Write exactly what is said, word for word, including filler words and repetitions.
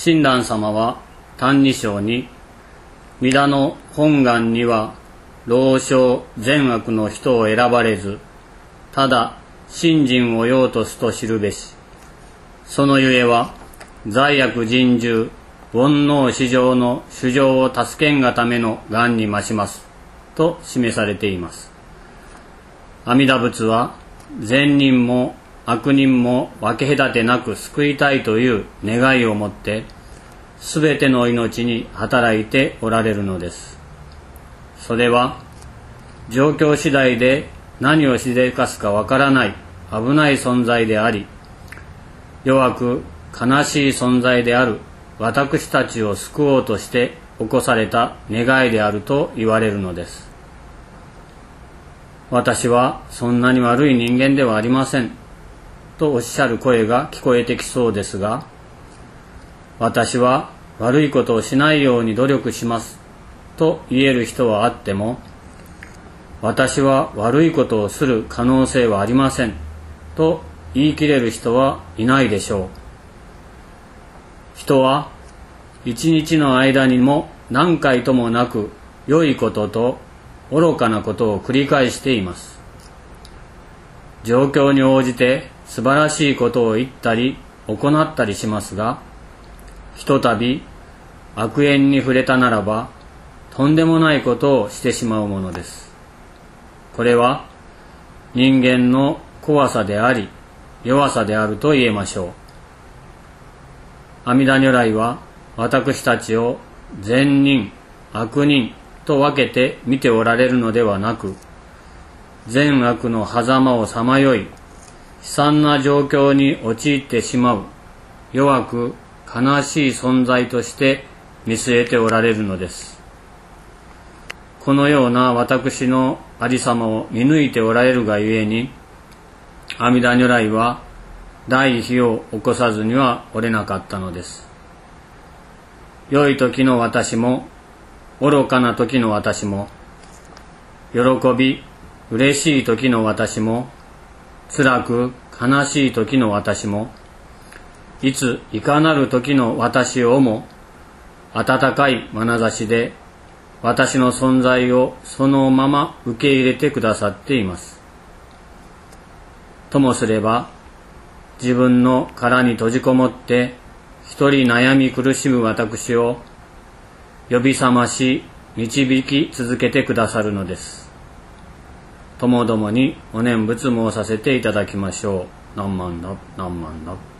親鸞様は「歎異抄」に「弥陀の本願には老少善悪の人を選ばれず、ただ信心を要とすと知るべし。そのゆえは罪悪人獣煩悩至上の衆生を助けんがための願に増します」と示されています。阿弥陀仏は善人も悪人も分け隔てなく救いたいという願いを持ってすべての命に働いておられるのです。それは状況次第で何をしでかすかわからない危ない存在であり、弱く悲しい存在である私たちを救おうとして起こされた願いであると言われるのです。私はそんなに悪い人間ではありませんとおっしゃる声が聞こえてきそうですが、私は悪いことをしないように努力しますと言える人はあっても、私は悪いことをする可能性はありませんと言い切れる人はいないでしょう。人は一日の間にも何回ともなく良いことと愚かなことを繰り返しています。状況に応じて素晴らしいことを言ったり行ったりしますが、ひとたび悪縁に触れたならばとんでもないことをしてしまうものです。これは人間の怖さであり弱さであると言えましょう。阿弥陀如来は私たちを善人悪人と分けて見ておられるのではなく、善悪の狭間をさまよい悲惨な状況に陥ってしまう弱く悲しい存在として見据えておられるのです。このような私のありさまを見抜いておられるがゆえに、阿弥陀如来は大悲を起こさずにはおれなかったのです。良い時の私も愚かな時の私も、喜び嬉しい時の私も、辛く悲しい時の私も、いついかなる時の私をも温かい眼差しで私の存在をそのまま受け入れてくださっています。ともすれば、自分の殻に閉じこもって一人悩み苦しむ私を呼び覚まし導き続けてくださるのです。ともどもにお念仏申させていただきましょう。何万だ何万だ。